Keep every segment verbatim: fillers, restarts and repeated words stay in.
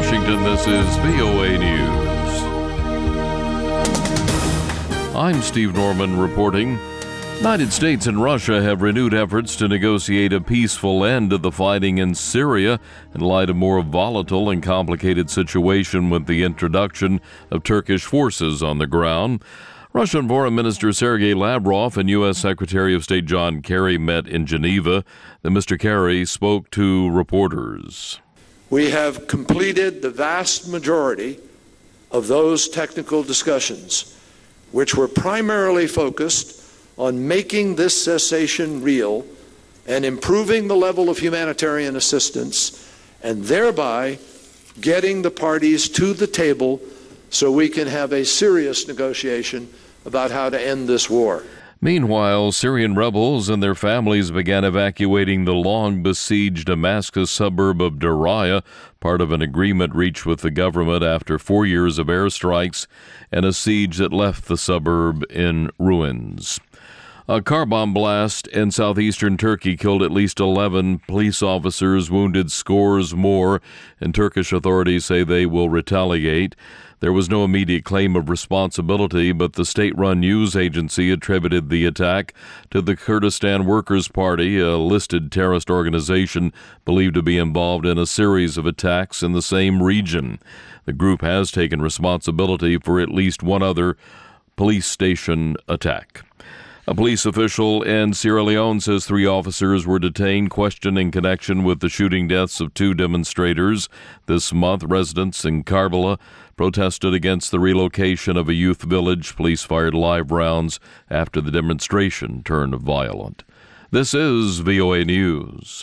Washington, this is V O A News. I'm Steve Norman reporting. United States and Russia have renewed efforts to negotiate a peaceful end to the fighting in Syria in light of a more volatile and complicated situation with the introduction of Turkish forces on the ground. Russian Foreign Minister Sergei Lavrov and U S Secretary of State John Kerry met in Geneva. Then Mister Kerry spoke to reporters. We have completed the vast majority of those technical discussions, which were primarily focused on making this cessation real and improving the level of humanitarian assistance, and thereby getting the parties to the table so we can have a serious negotiation about how to end this war. Meanwhile, Syrian rebels and their families began evacuating the long-besieged Damascus suburb of Daraya, part of an agreement reached with the government after four years of airstrikes and a siege that left the suburb in ruins. A car bomb blast in southeastern Turkey killed at least eleven police officers, wounded scores more, and Turkish authorities say they will retaliate. There was no immediate claim of responsibility, but the state-run news agency attributed the attack to the Kurdistan Workers' Party, a listed terrorist organization believed to be involved in a series of attacks in the same region. The group has taken responsibility for at least one other police station attack. A police official in Sierra Leone says three officers were detained, questioned in connection with the shooting deaths of two demonstrators. This month, residents in Karbala protested against the relocation of a youth village. Police fired live rounds after the demonstration turned violent. This is V O A News.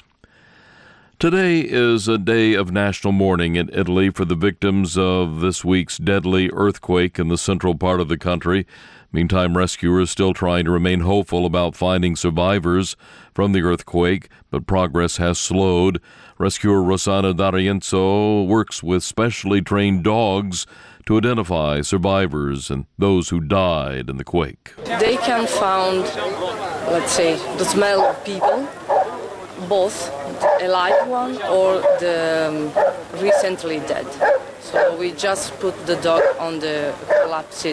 Today is a day of national mourning in Italy for the victims of this week's deadly earthquake in the central part of the country. Meantime, rescuers still trying to remain hopeful about finding survivors from the earthquake, but progress has slowed. Rescuer Rossana D'Arienzo works with specially trained dogs to identify survivors and those who died in the quake. They can find, let's say, the smell of people, both alive one or the um, recently dead. So we just put the dog on the collapsed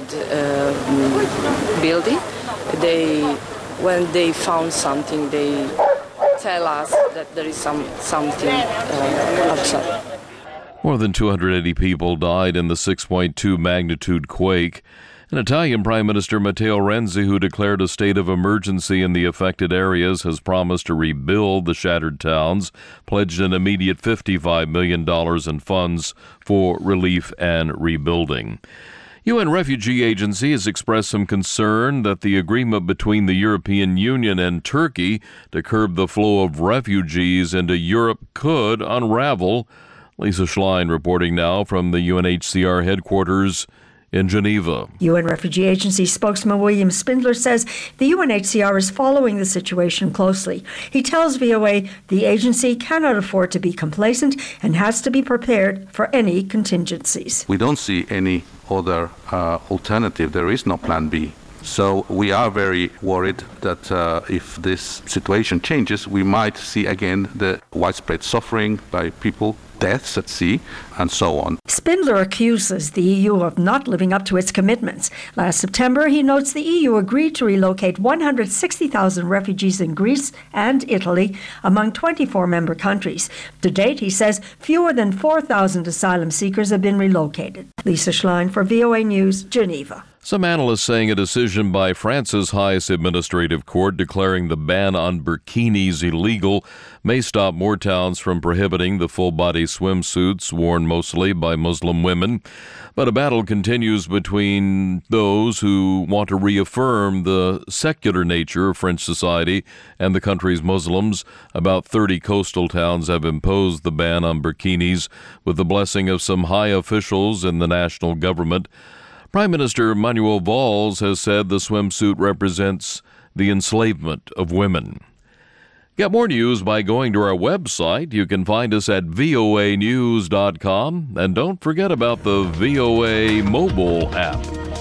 uh, building. They, when they found something, they tell us that there is some something uh, outside. More than two hundred eighty people died in the six point two magnitude quake. An Italian Prime Minister Matteo Renzi, who declared a state of emergency in the affected areas, has promised to rebuild the shattered towns, pledged an immediate fifty-five million dollars in funds for relief and rebuilding. U N Refugee Agency has expressed some concern that the agreement between the European Union and Turkey to curb the flow of refugees into Europe could unravel. Lisa Schlein reporting now from the U N H C R headquarters in Geneva. U N Refugee Agency spokesman William Spindler says the U N H C R is following the situation closely. He tells V O A the agency cannot afford to be complacent and has to be prepared for any contingencies. We don't see any other uh, alternative. There is no plan B. So we are very worried that uh, if this situation changes, we might see again the widespread suffering by people, deaths at sea, and so on. Spindler accuses the E U of not living up to its commitments. Last September, he notes the E U agreed to relocate one hundred sixty thousand refugees in Greece and Italy among twenty-four member countries. To date, he says, fewer than four thousand asylum seekers have been relocated. Lisa Schlein for V O A News, Geneva. Some analysts saying a decision by France's highest administrative court declaring the ban on burkinis illegal may stop more towns from prohibiting the full-body swimsuits worn mostly by Muslim women. But a battle continues between those who want to reaffirm the secular nature of French society and the country's Muslims. About thirty coastal towns have imposed the ban on burkinis with the blessing of some high officials in the national government. Prime Minister Manuel Valls has said the swimsuit represents the enslavement of women. Get more news by going to our website. You can find us at V O A news dot com. And don't forget about the V O A mobile app.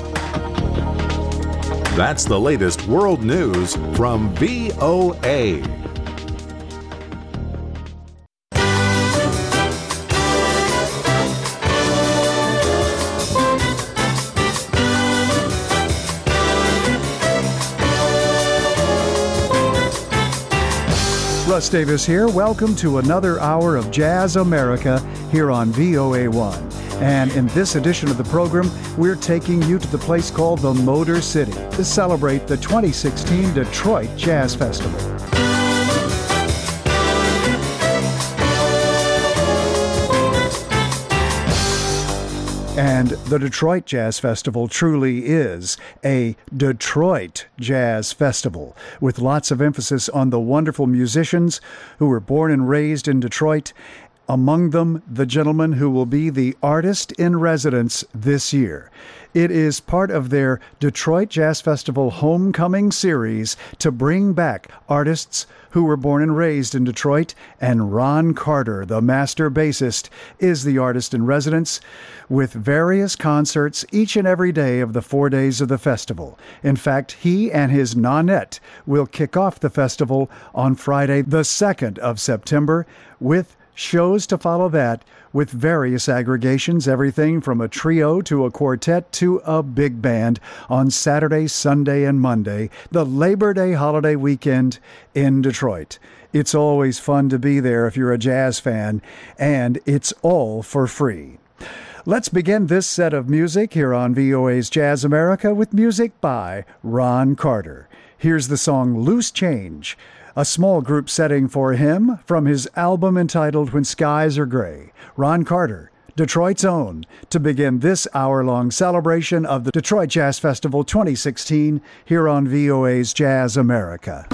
That's the latest world news from V O A. Russ Davis here. Welcome to another hour of Jazz America here on V O A one. And in this edition of the program, we're taking you to the place called the Motor City to celebrate the twenty sixteen Detroit Jazz Festival. And the Detroit Jazz Festival truly is a Detroit Jazz Festival, with lots of emphasis on the wonderful musicians who were born and raised in Detroit, among them the gentleman who will be the artist in residence this year. It is part of their Detroit Jazz Festival Homecoming series to bring back artists who were born and raised in Detroit, and Ron Carter, the master bassist, is the artist in residence, with various concerts each and every day of the four days of the festival. In fact, he and his Nonette will kick off the festival on Friday, the second of September, with shows to follow that, with various aggregations, everything from a trio to a quartet to a big band on Saturday, Sunday, and Monday, the Labor Day holiday weekend in Detroit. It's always fun to be there if you're a jazz fan, and it's all for free. Let's begin this set of music here on V O A's Jazz America with music by Ron Carter. Here's the song Loose Change, a small group setting for him from his album entitled When Skies Are Gray. Ron Carter, Detroit's own, to begin this hour-long celebration of the Detroit Jazz Festival twenty sixteen here on V O A's Jazz America.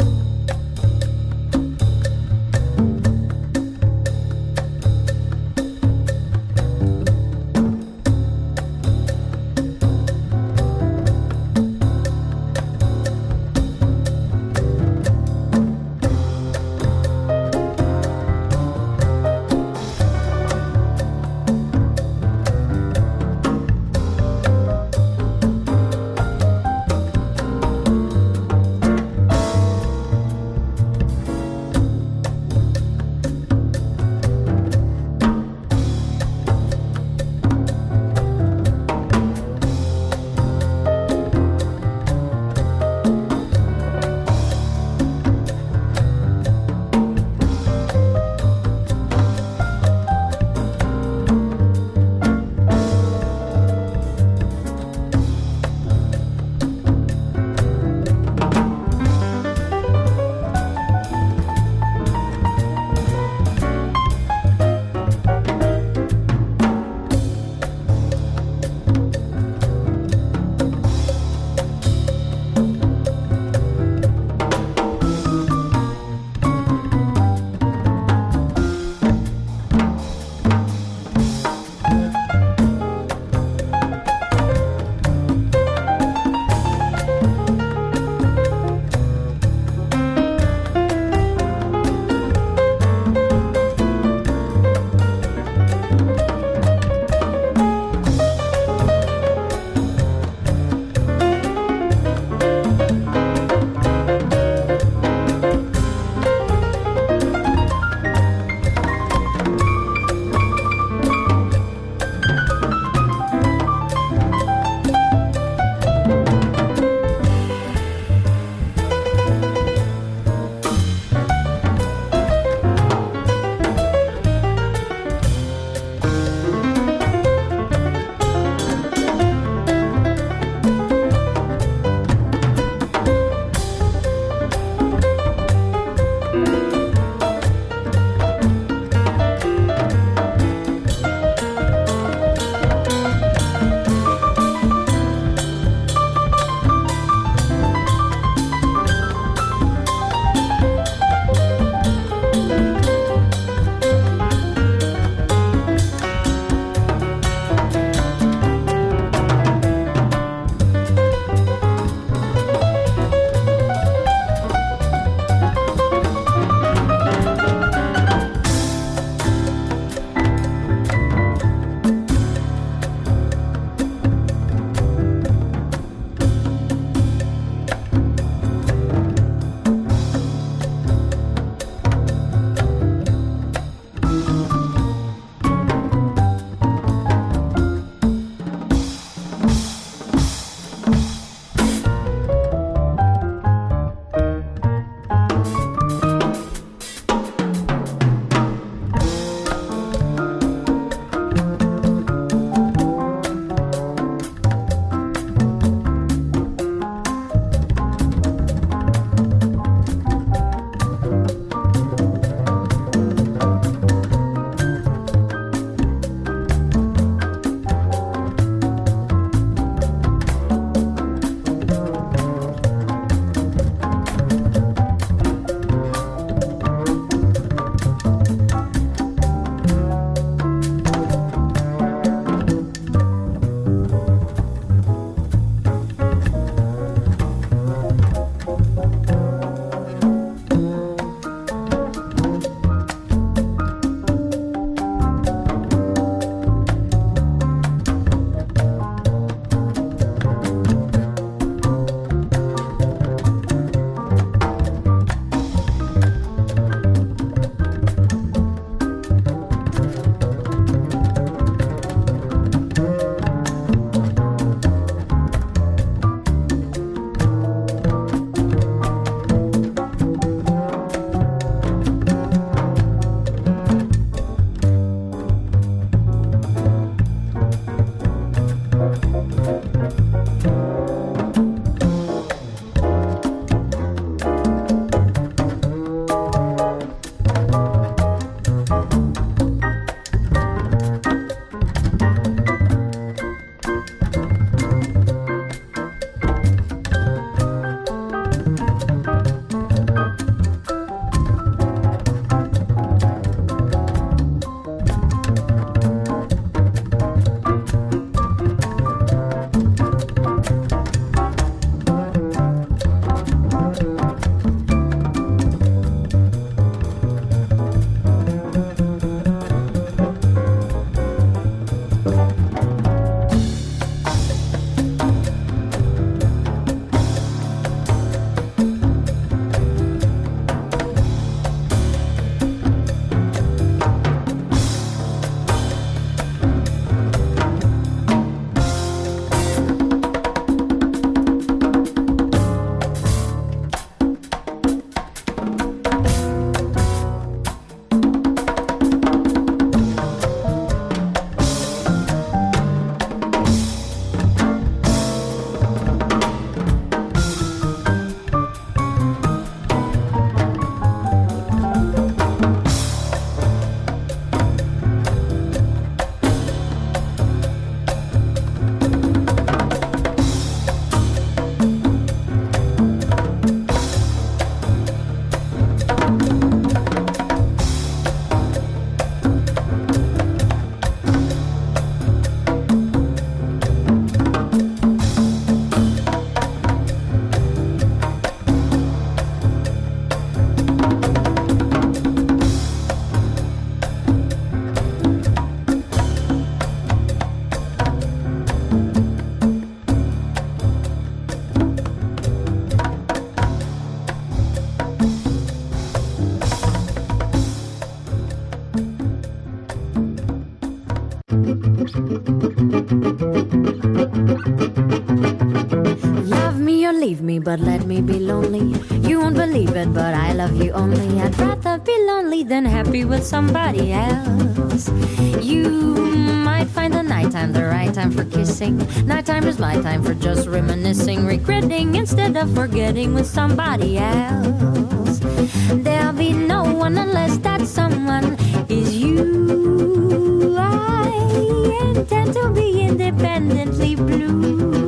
Love me or leave me, but let me be lonely. You won't believe it, but I love you only. I'd rather be lonely than happy with somebody else. You might find the nighttime the right time for kissing. Nighttime is my time for just reminiscing, regretting instead of forgetting with somebody else. There'll be no one unless that someone is you. I intend to be independently blue.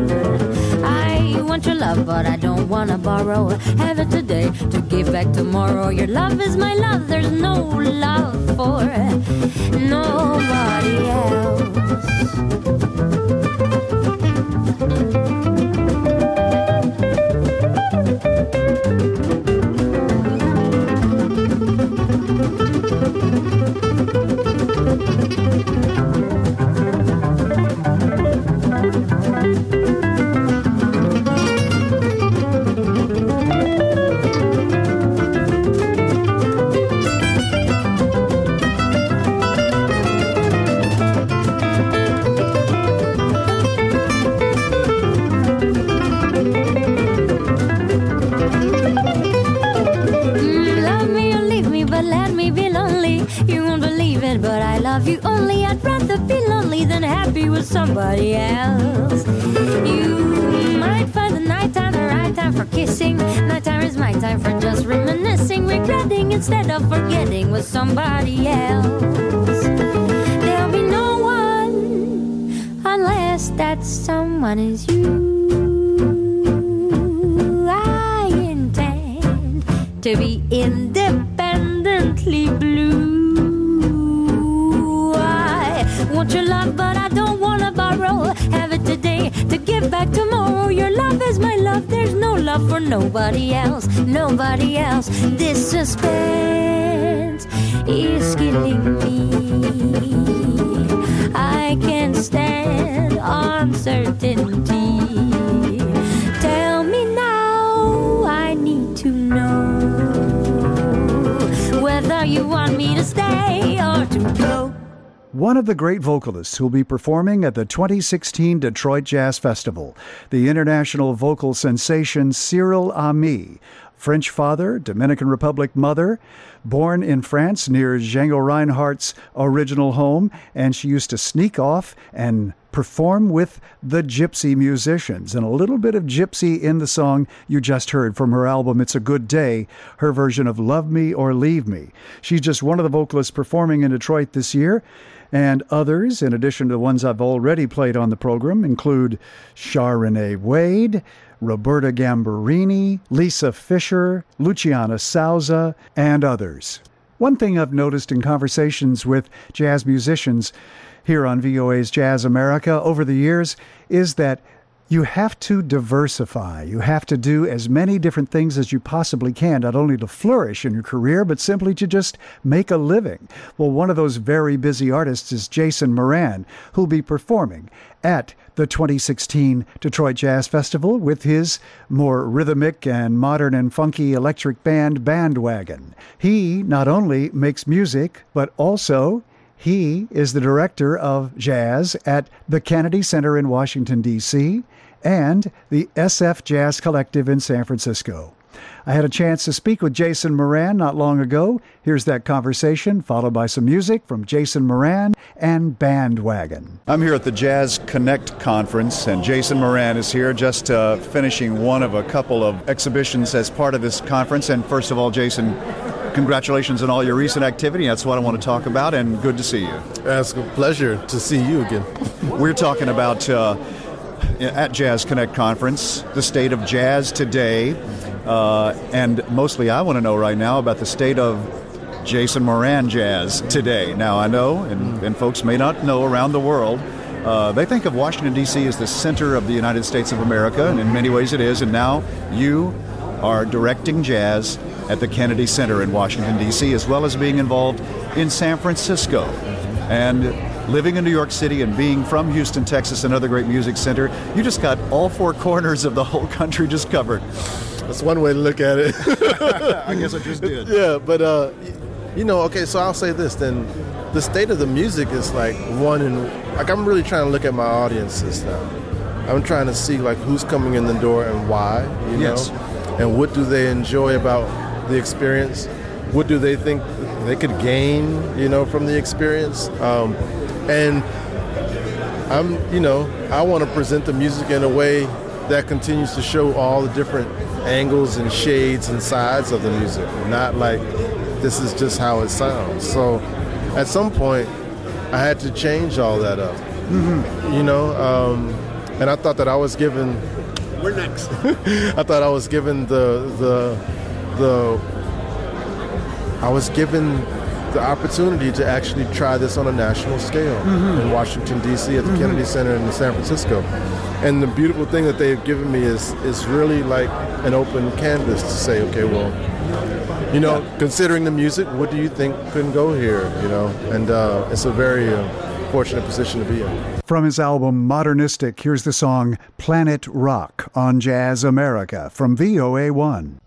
I want your love, but I don't wanna borrow. Have it today to give back tomorrow. Your love is my love, there's no love for nobody else. But I love you only. I'd rather be lonely than happy with somebody else. You might find the nighttime the right time for kissing. Nighttime is my time for just reminiscing, regretting instead of forgetting with somebody else. There'll be no one unless that someone is you. I intend to be independently blue. Want your love, but I don't wanna borrow. Have it today to give back tomorrow. Your love is my love, there's no love for nobody else, nobody else. This suspense is killing me. I can't stand uncertainty. Tell me now, I need to know whether you want me to stay or to go. One of the great vocalists who will be performing at the twenty sixteen Detroit Jazz Festival, the international vocal sensation Cyril Amy. French father, Dominican Republic mother, born in France near Django Reinhardt's original home, and she used to sneak off and perform with the Gypsy musicians. And a little bit of Gypsy in the song you just heard from her album It's a Good Day, her version of Love Me or Leave Me. She's just one of the vocalists performing in Detroit this year. And others, in addition to the ones I've already played on the program, include Char Renee Wade, Roberta Gambarini, Lisa Fisher, Luciana Souza, and others. One thing I've noticed in conversations with jazz musicians here on V O A's Jazz America over the years is that you have to diversify. You have to do as many different things as you possibly can, not only to flourish in your career, but simply to just make a living. Well, one of those very busy artists is Jason Moran, who'll be performing at the twenty sixteen Detroit Jazz Festival with his more rhythmic and modern and funky electric band, Bandwagon. He not only makes music, but also he is the director of jazz at the Kennedy Center in Washington, D C, and the S F Jazz Collective in San Francisco. I had a chance to speak with Jason Moran not long ago. Here's that conversation, followed by some music from Jason Moran and Bandwagon. I'm here at the Jazz Connect conference, and Jason Moran is here, just uh, finishing one of a couple of exhibitions as part of this conference. And first of all, Jason, congratulations on all your recent activity. That's what I want to talk about, and good to see you. It's a pleasure to see you again. We're talking about, uh, at Jazz Connect Conference, the state of jazz today, uh, and mostly I want to know right now about the state of Jason Moran jazz today. Now, I know, and, and folks may not know around the world, uh, they think of Washington, D C as the center of the United States of America, and in many ways it is, and now you are directing jazz at the Kennedy Center in Washington, D C, as well as being involved in San Francisco. And living in New York City and being from Houston, Texas, another great music center, you just got all four corners of the whole country just covered. That's one way to look at it. I guess I just did. Yeah, but uh, you know, okay, so I'll say this then. The state of the music is like one in, like I'm really trying to look at my audiences now. I'm trying to see like who's coming in the door and why, you Yes. know, and what do they enjoy about the experience? What do they think they could gain, you know, from the experience? Um, and I'm, you know, I want to present the music in a way that continues to show all the different angles and shades and sides of the music, not like this is just how it sounds. So at some point, I had to change all that up, mm-hmm. you know, um, and I thought that I was given. We're next. I thought I was given the the the. I was given the opportunity to actually try this on a national scale mm-hmm. in Washington D C at the mm-hmm. Kennedy Center in San Francisco, and the beautiful thing that they've given me is is really like an open canvas to say, okay, well. You know, considering the music, what do you think can go here? You know, and uh, it's a very uh, fortunate position to be in. From his album Modernistic, here's the song Planet Rock on Jazz America from V O A one.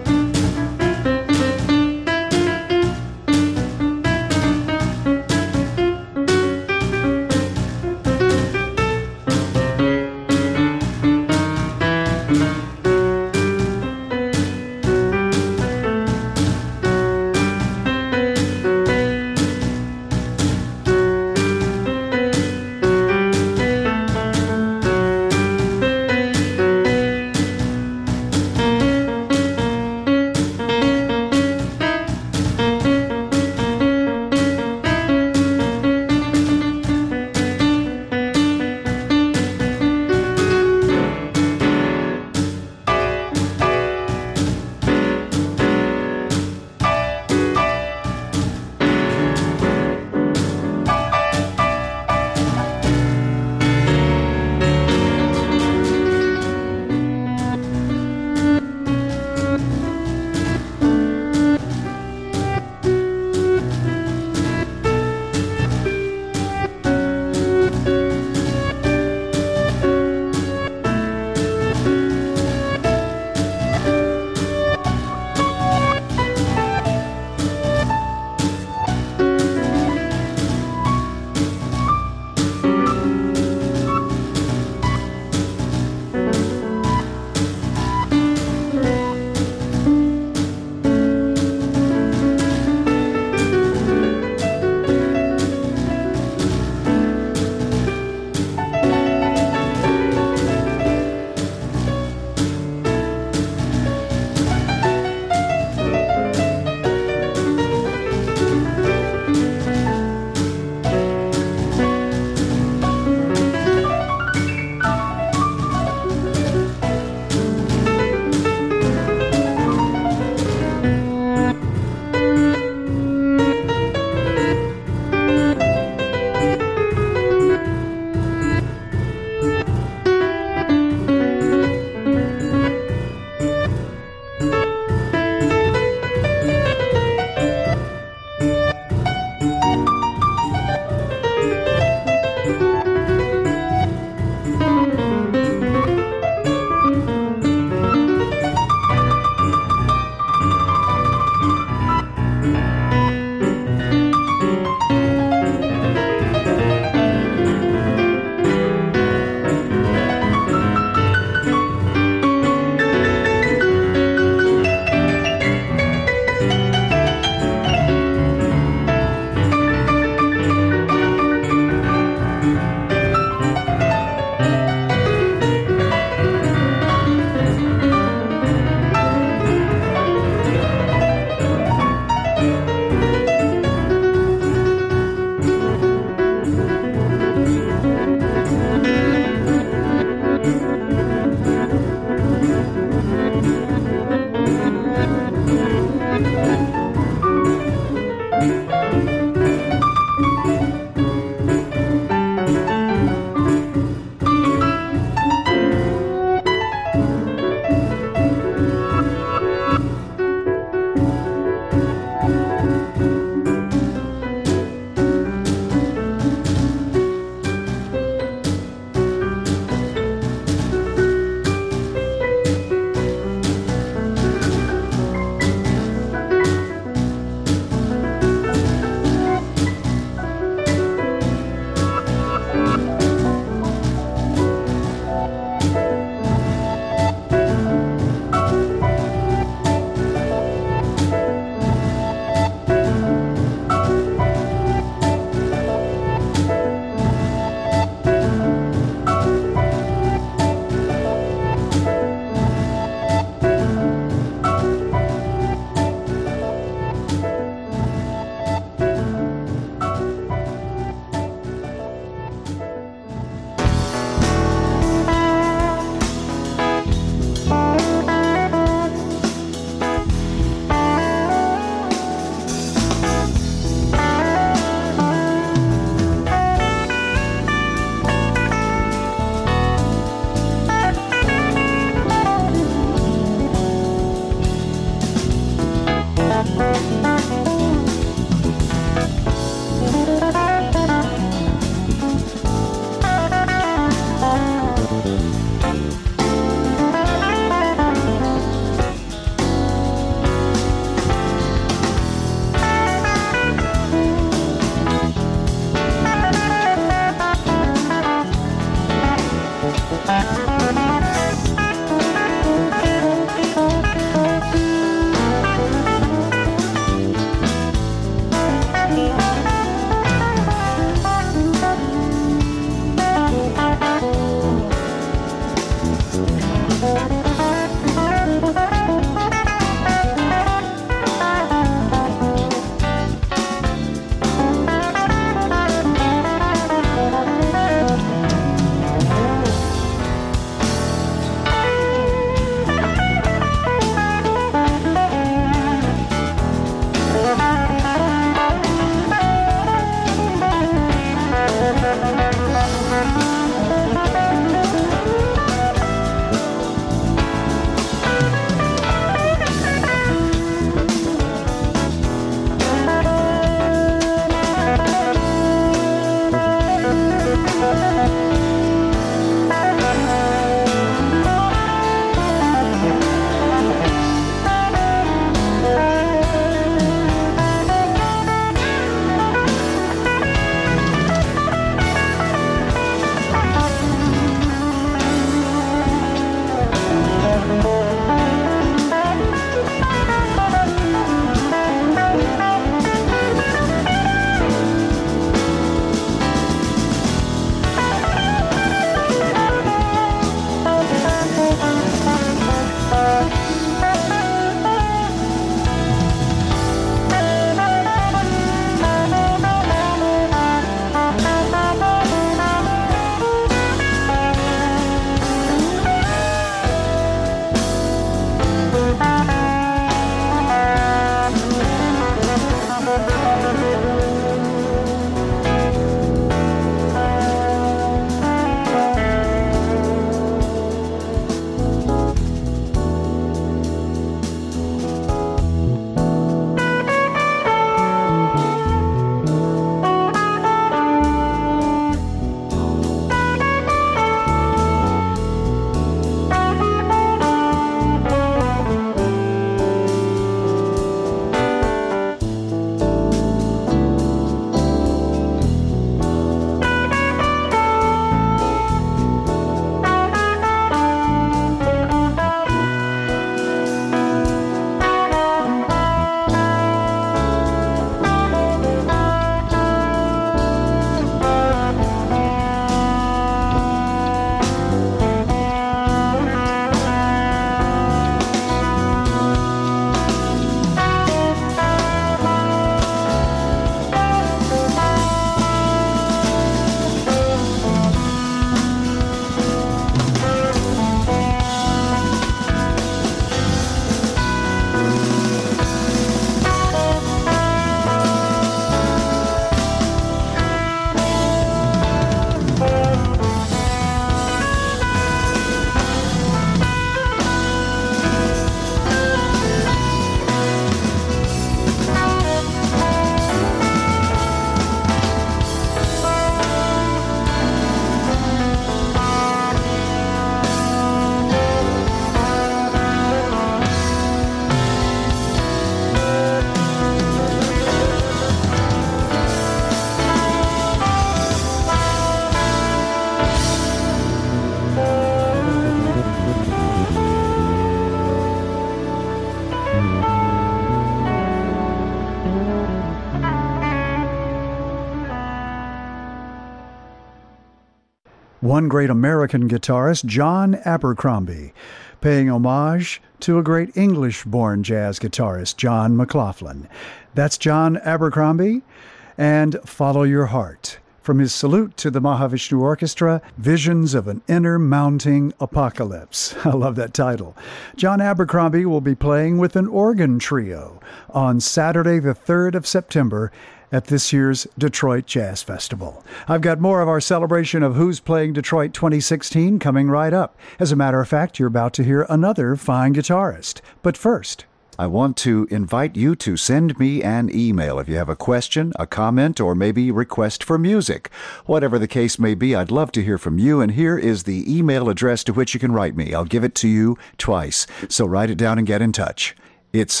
One great American guitarist, John Abercrombie, paying homage to a great English-born jazz guitarist, John McLaughlin. That's John Abercrombie and Follow Your Heart. From his salute to the Mahavishnu Orchestra, Visions of an Inner Mounting Apocalypse. I love that title. John Abercrombie will be playing with an organ trio on Saturday, the third of September, at this year's Detroit Jazz Festival. I've got more of our celebration of Who's Playing Detroit twenty sixteen coming right up. As a matter of fact, you're about to hear another fine guitarist. But first, I want to invite you to send me an email if you have a question, a comment, or maybe request for music. Whatever the case may be, I'd love to hear from you, and here is the email address to which you can write me. I'll give it to you twice, so write it down and get in touch. It's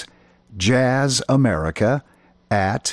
jazzamerica at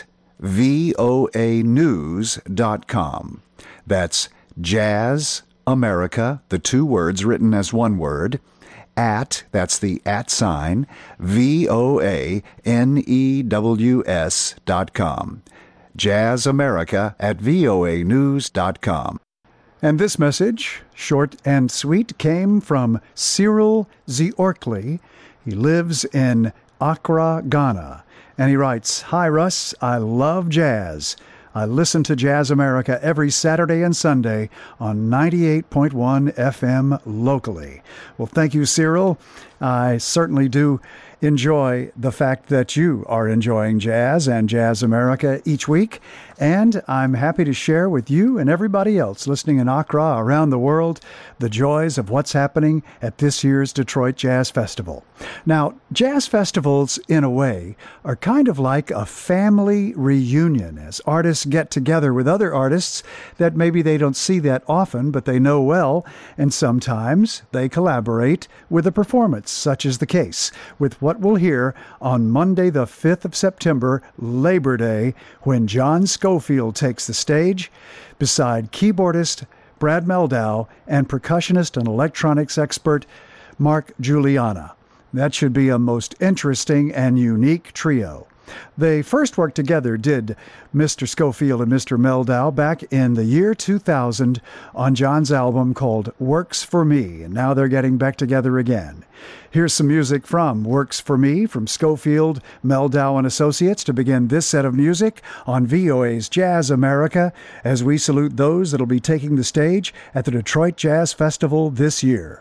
voa news dot com. That's jazzamerica, the two words written as one word, at, that's the at sign, V O A N E W S dot com. jazzamerica at voa news dot com. And this message, short and sweet, came from Cyril Ziorkli. He lives in Accra, Ghana. And he writes, "Hi, Russ. I love jazz. I listen to Jazz America every Saturday and Sunday on ninety-eight point one F M locally." Well, thank you, Cyril. I certainly do enjoy the fact that you are enjoying jazz and Jazz America each week. And I'm happy to share with you and everybody else listening in Accra around the world the joys of what's happening at this year's Detroit Jazz Festival. Now, jazz festivals, in a way, are kind of like a family reunion as artists get together with other artists that maybe they don't see that often, but they know well, and sometimes they collaborate with a performance, such is the case with what we'll hear on Monday, the fifth of September, Labor Day, when John Scofield takes the stage beside keyboardist Brad Mehldau and percussionist and electronics expert Mark Guiliana. That should be a most interesting and unique trio. They first worked together, did Mister Scofield and Mister Mehldau, back in the year two thousand on John's album called Works for Me, and now they're getting back together again. Here's some music from Works for Me from Scofield, Mehldau and Associates to begin this set of music on V O A's Jazz America as we salute those that'll be taking the stage at the Detroit Jazz Festival this year.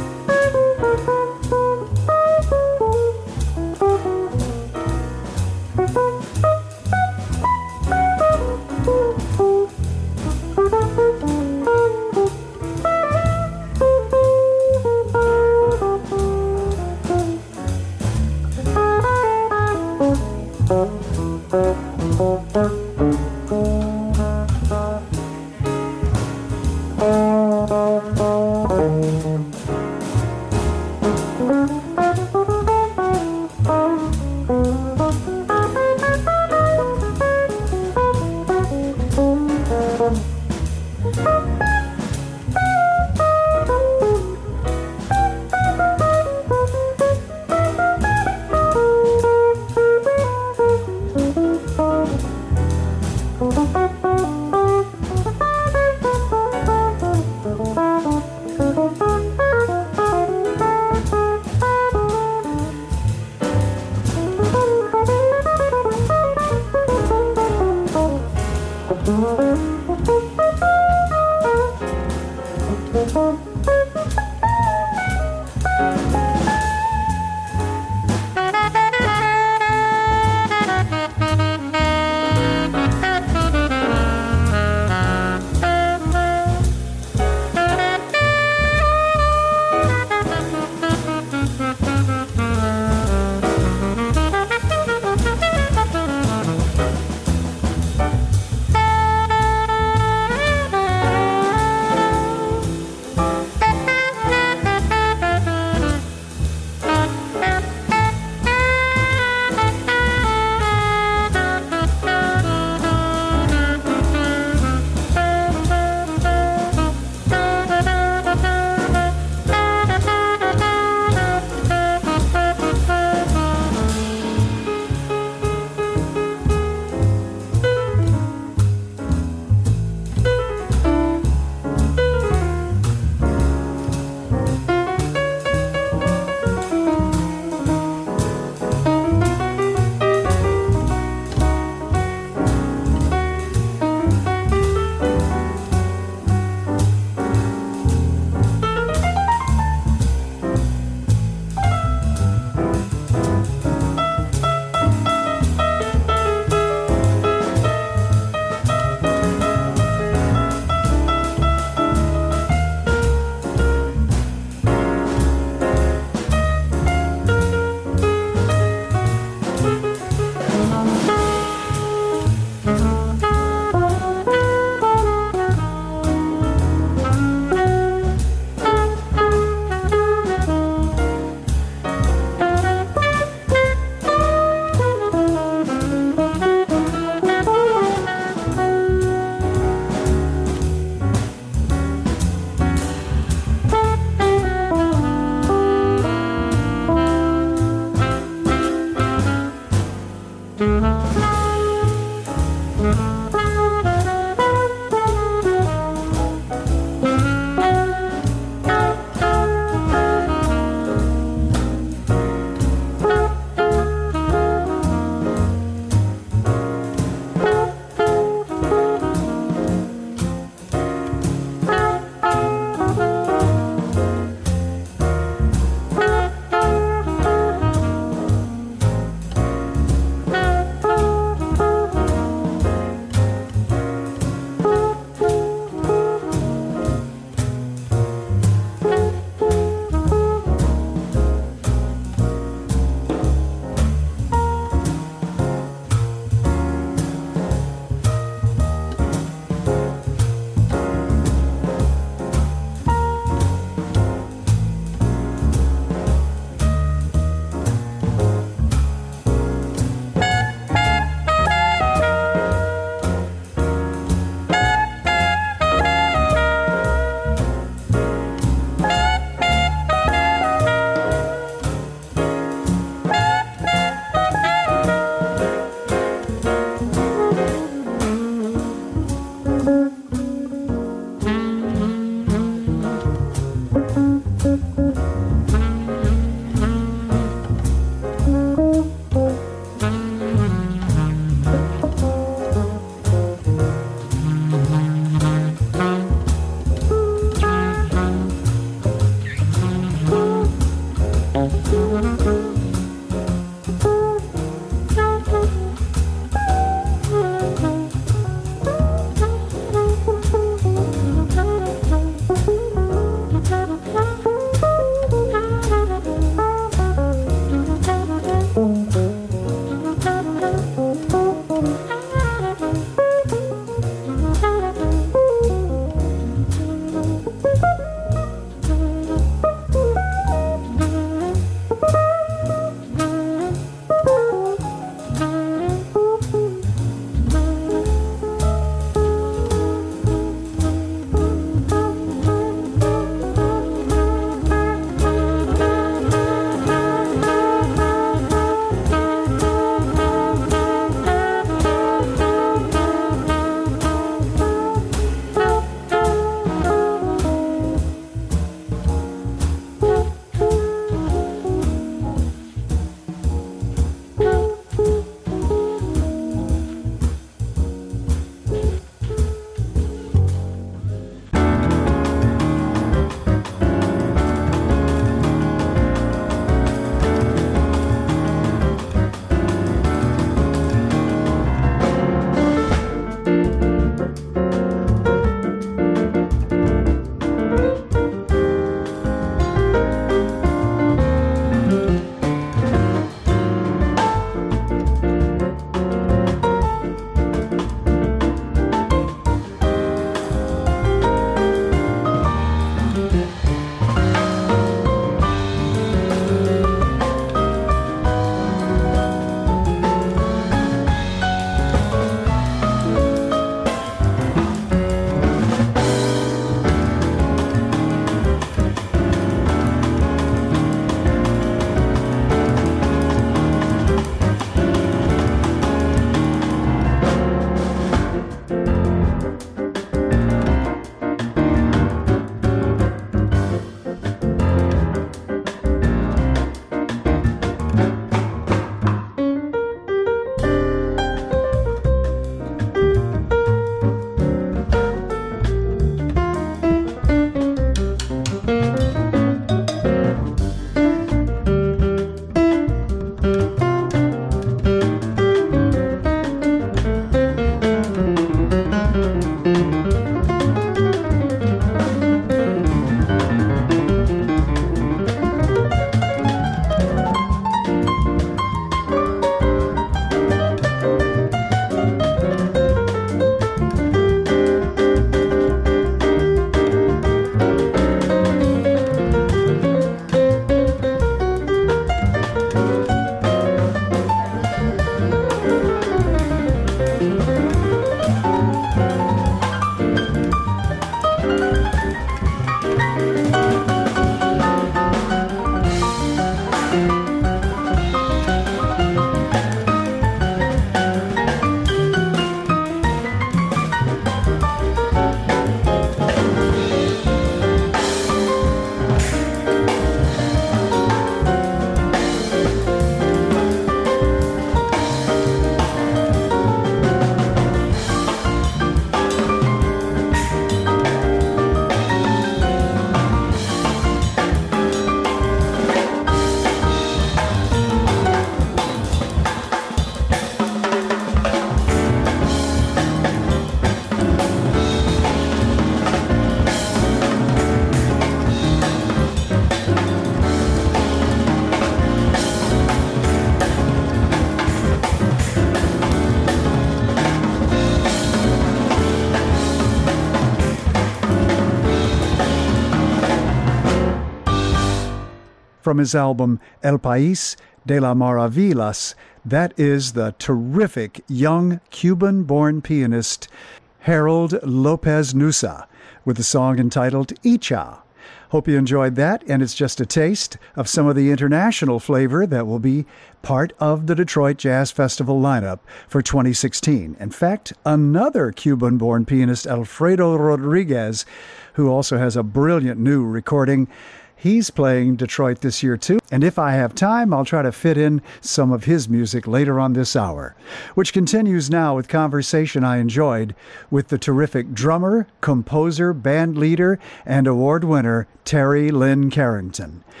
from his album El País de las Maravillas. That is the terrific young Cuban-born pianist Harold Lopez Nussa with the song entitled Icha. Hope you enjoyed that, and it's just a taste of some of the international flavor that will be part of the Detroit Jazz Festival lineup for twenty sixteen. In fact, another Cuban-born pianist, Alfredo Rodriguez, who also has a brilliant new recording, he's playing Detroit this year too, and if I have time, I'll try to fit in some of his music later on this hour, which continues now with conversation I enjoyed with the terrific drummer, composer, band leader, and award winner Terry Lynn Carrington.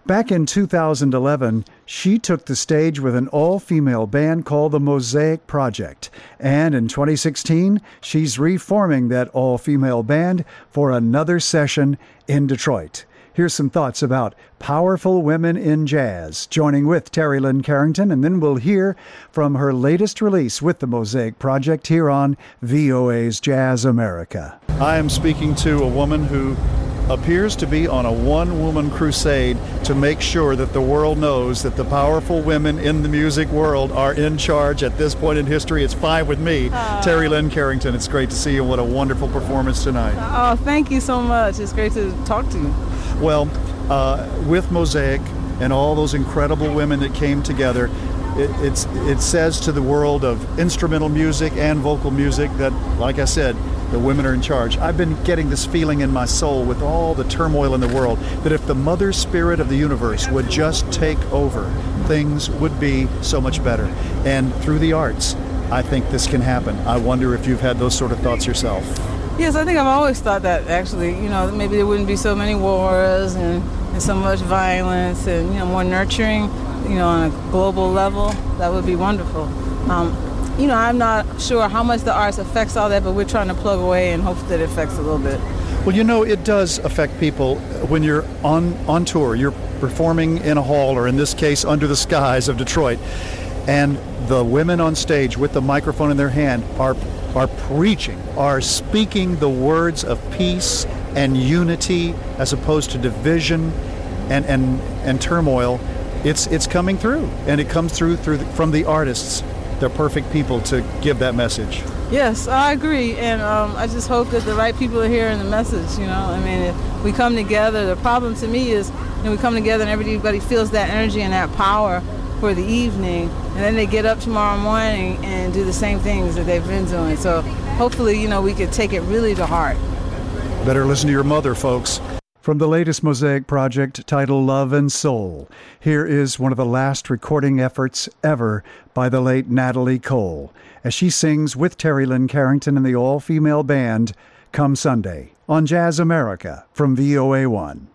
Back in two thousand eleven, she took the stage with an all-female band called the Mosaic Project. And in twenty sixteen, she's reforming that all-female band for another session in Detroit. Here's some thoughts about powerful women in jazz, joining with Terry Lynn Carrington, and then we'll hear from her latest release with the Mosaic Project here on V O A's Jazz America. I am speaking to a woman who appears to be on a one-woman crusade to make sure that the world knows that the powerful women in the music world are in charge at this point in history. It's fine with me. Uh, Terry Lynn Carrington, it's great to see you. What a wonderful performance tonight. Oh, thank you so much. It's great to talk to you. Well, uh, with Mosaic and all those incredible women that came together, it, it's, it says to the world of instrumental music and vocal music that, like I said, the women are in charge. I've been getting this feeling in my soul with all the turmoil in the world that if the mother spirit of the universe would just take over, things would be so much better. And through the arts, I think this can happen. I wonder if you've had those sort of thoughts yourself. Yes, I think I've always thought that, actually, you know, maybe there wouldn't be so many wars and, and so much violence and, you know, more nurturing, you know, on a global level. That would be wonderful. Um, you know, I'm not sure how much the arts affects all that, but we're trying to plug away and hope that it affects a little bit. Well, you know, it does affect people when you're on, on tour. You're performing in a hall, or in this case, under the skies of Detroit, and the women on stage with the microphone in their hand are are preaching, are speaking the words of peace and unity as opposed to division and and, and turmoil. It's it's coming through, and it comes through through the, from the artists. They're perfect people to give that message. Yes, I agree, and um, I just hope that the right people are hearing the message, you know. I mean, if we come together, the problem to me is, you know, we come together and everybody feels that energy and that power for the evening, and then they get up tomorrow morning and do the same things that they've been doing. So hopefully, you know, we could take it really to heart. Better listen to your mother, folks. From the latest Mosaic project titled Love and Soul, here is one of the last recording efforts ever by the late Natalie Cole, as she sings with Terry Lynn Carrington and the all-female band, Come Sunday, on Jazz America from V O A one.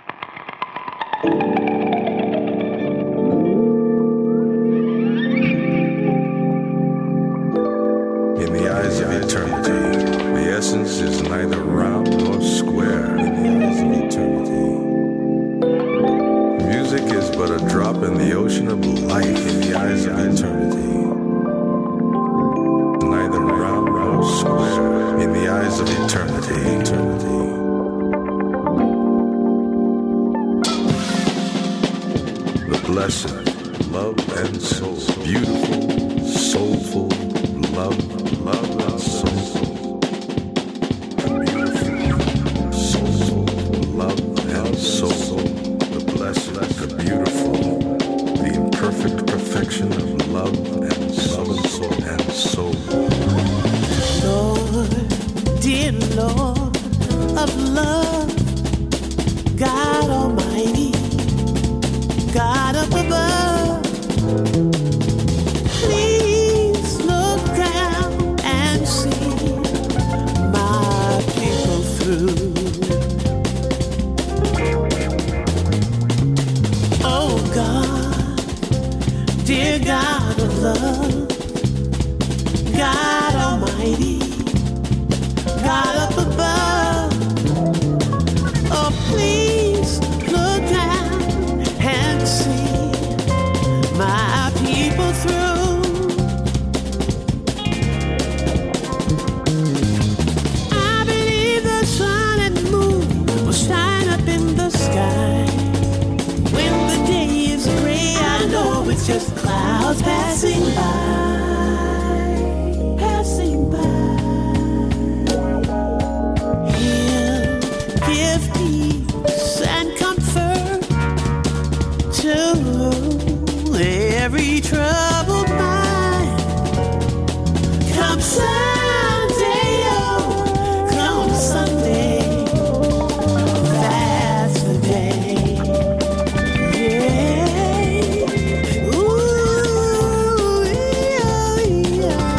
In the eyes of eternity, the essence is neither round nor square. In the eyes of eternity, music is but a drop in the ocean of life. In the eyes of eternity, neither round nor square. In the eyes of eternity, eternity. The blessed love and soul, beautiful, soulful love, love and soul. The beautiful, soulful love and soul. The blessed, the beautiful, the imperfect perfection of love and soul and soul. Lord, dear Lord of love, God Almighty, God up above, please look down and see my people through. Oh God, dear God of love, God Almighty, God up above, oh please look down and see my people through. I believe the sun and moon will shine up in the sky. When the day is gray, I know it's just clouds passing by, passing by. He'll give peace and comfort to every troubled mind. Come Sunday, oh, come Sunday, that's the day. Yeah. Ooh, yeah, yeah.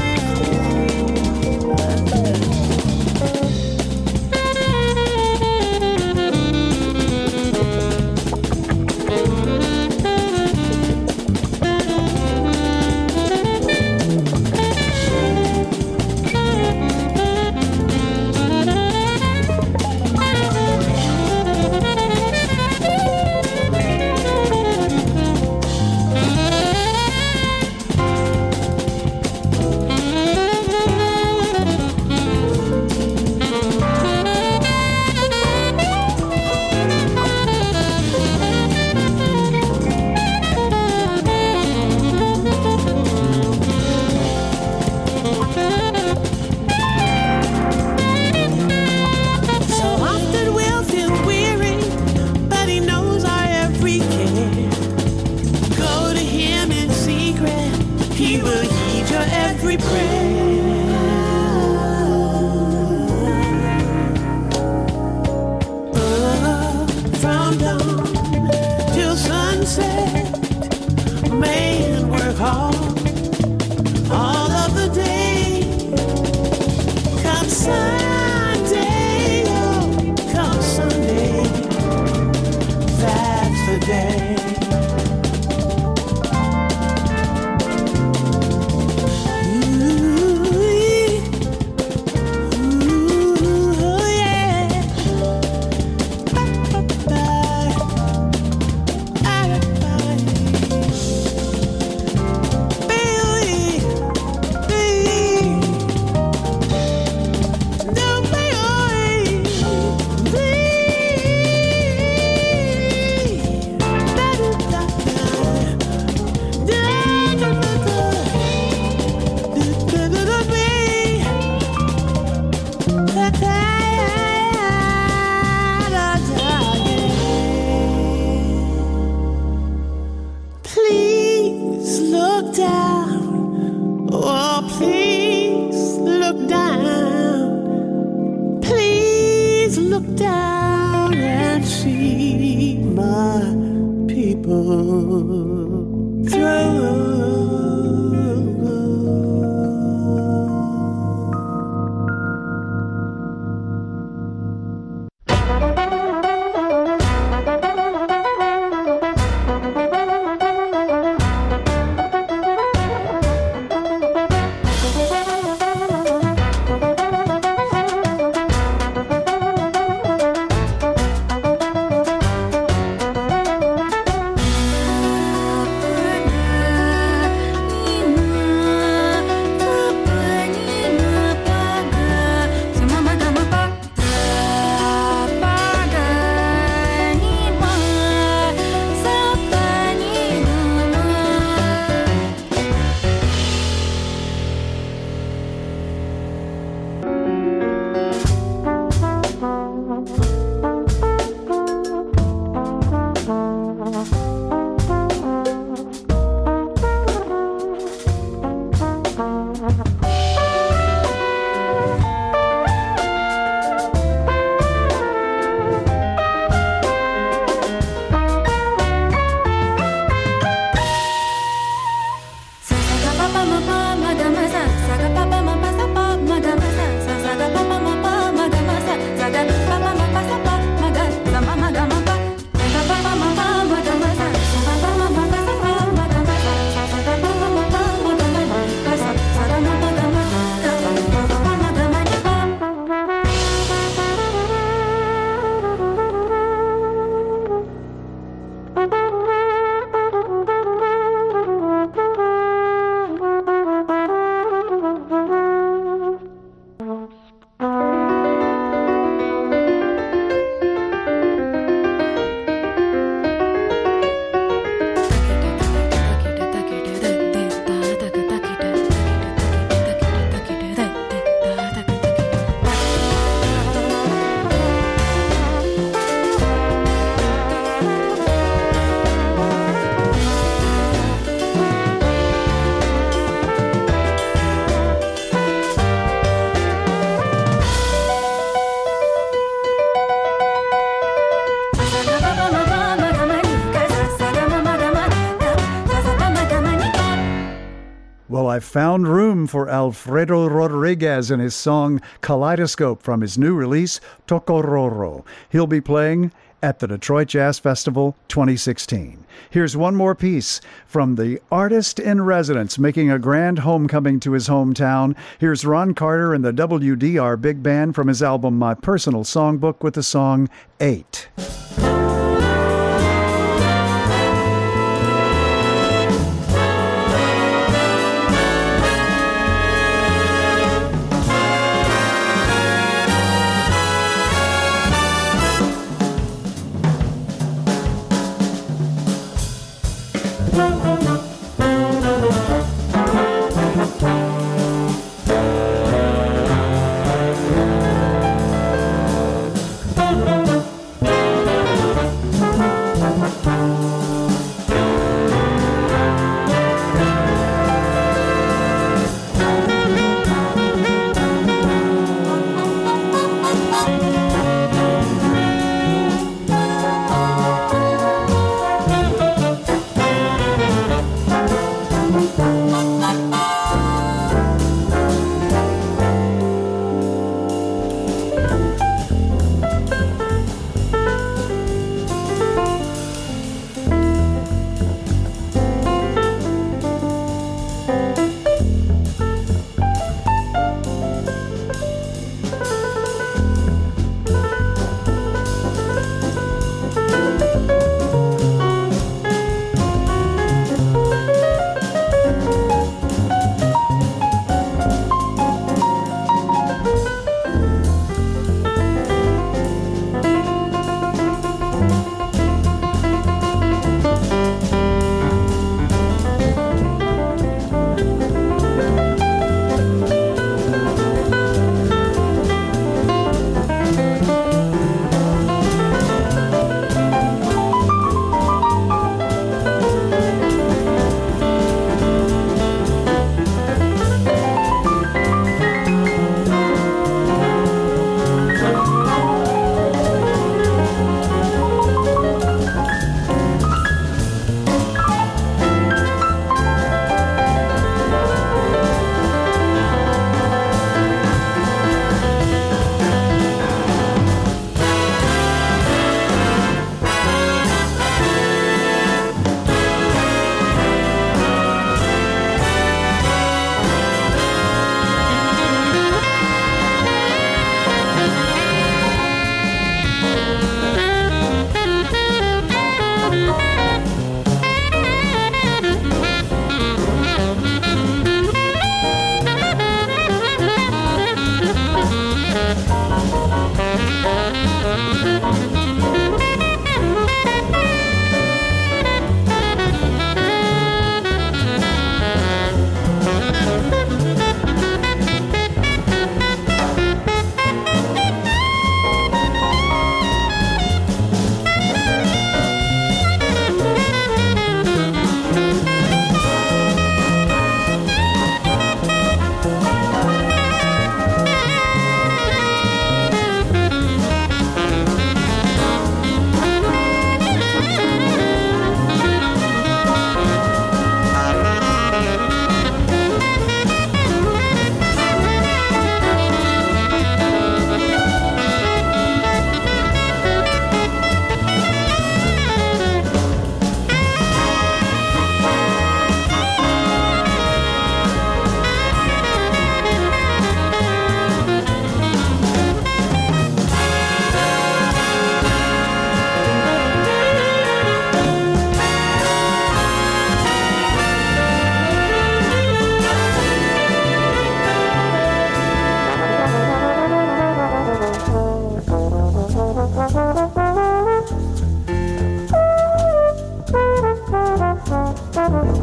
Please look down. Oh, please look down. Please look down and see my people through. Well, I found room for Alfredo Rodriguez and his song Kaleidoscope from his new release, Tokororo. He'll be playing at the Detroit Jazz Festival twenty sixteen. Here's one more piece from the artist in residence making a grand homecoming to his hometown. Here's Ron Carter and the W D R Big Band from his album My Personal Songbook with the song Eight.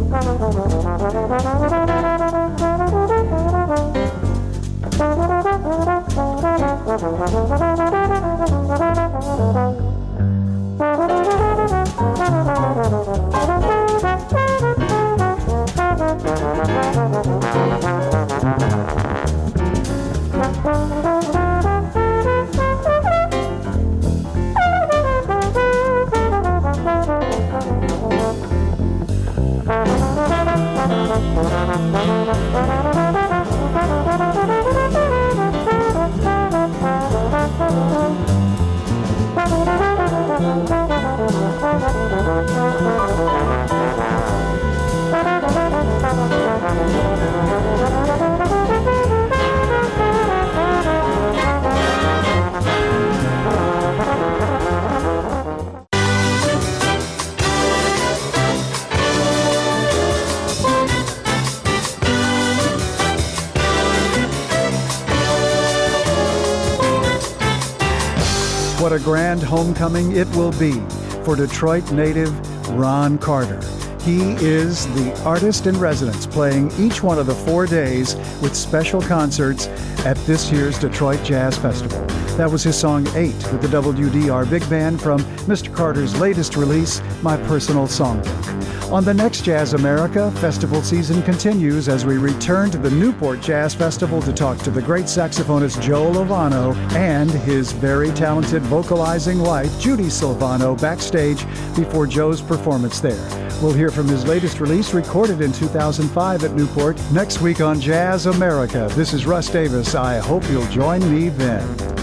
What a grand homecoming it will be for Detroit native Ron Carter. He is the artist in residence, playing each one of the four days with special concerts at this year's Detroit Jazz Festival. That was his song Eight with the W D R Big Band from Mister Carter's latest release, My Personal Songbook. On the next Jazz America, festival season continues as we return to the Newport Jazz Festival to talk to the great saxophonist Joe Lovano and his very talented vocalizing wife, Judy Silvano, backstage before Joe's performance there. We'll hear from his latest release, recorded in two thousand five at Newport, next week on Jazz America. This is Russ Davis. I hope you'll join me then.